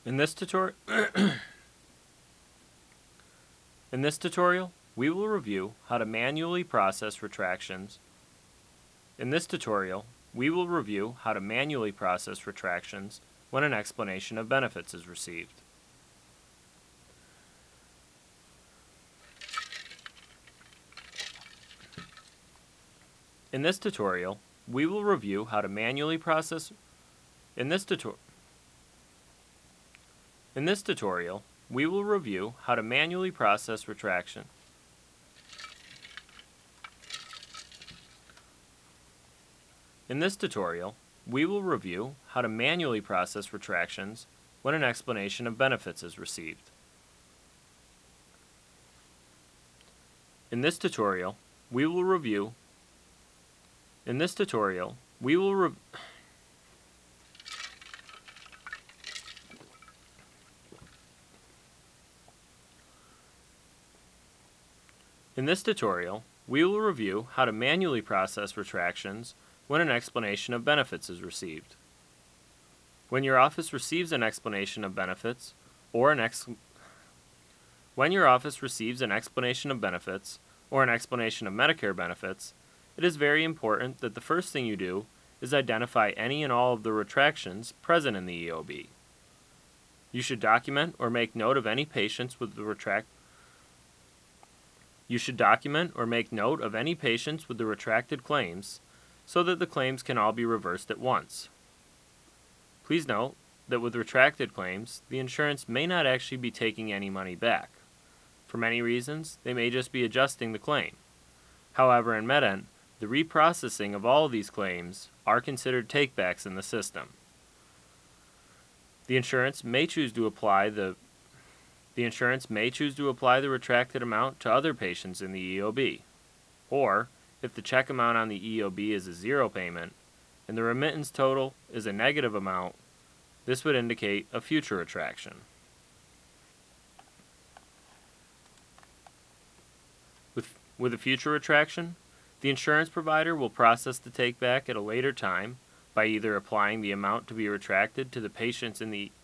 In this tutorial, we will review how to manually process retractions. In this tutorial, we will review how to manually process retractions when an explanation of benefits is received. In this tutorial, we will review how to manually process we will review how to manually process retraction. In this tutorial, we will review how to manually process retractions when an explanation of benefits is received. In this tutorial, we will review In this tutorial, we will review how to manually process retractions when an explanation of benefits is received. When your office receives an explanation of benefits or an explanation of Medicare benefits, it is very important that the first thing you do is identify any and all of the retractions present in the EOB. You should document or make note of any patients with the retracted claims so that the claims can all be reversed at once. Please note that with retracted claims, the insurance may not actually be taking any money back. For many reasons, they may just be adjusting the claim. However, in MedEnt, the reprocessing of all of these claims are considered takebacks in the system. The insurance may choose to apply the retracted amount to other patients in the EOB. Or, if the check amount on the EOB is a zero payment and the remittance total is a negative amount, this would indicate a future retraction. With a future retraction, the insurance provider will process the takeback at a later time by either applying the amount to be retracted to the patients in the